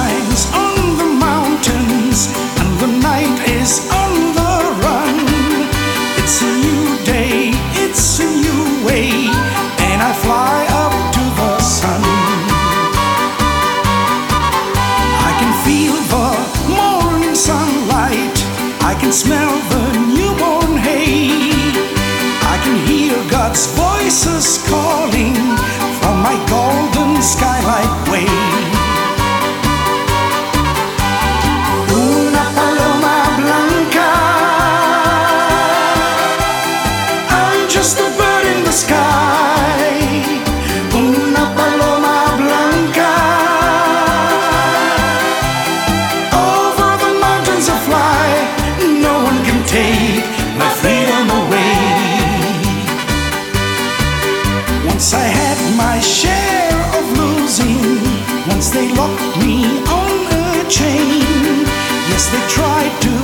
shines on the mountains and the night is on the run. It's a new day, it's a new way, and I fly up to the sun. I can feel the morning sunlight, I can smell the newborn hay, I can hear God's voices calling from my golden skylight way. Una paloma blanca, I'm just a bird in the sky. Una paloma blanca, over the mountains I fly. No one can take my freedom away. Once I had my share of losing, once they locked me on a chain. Yes, they tried to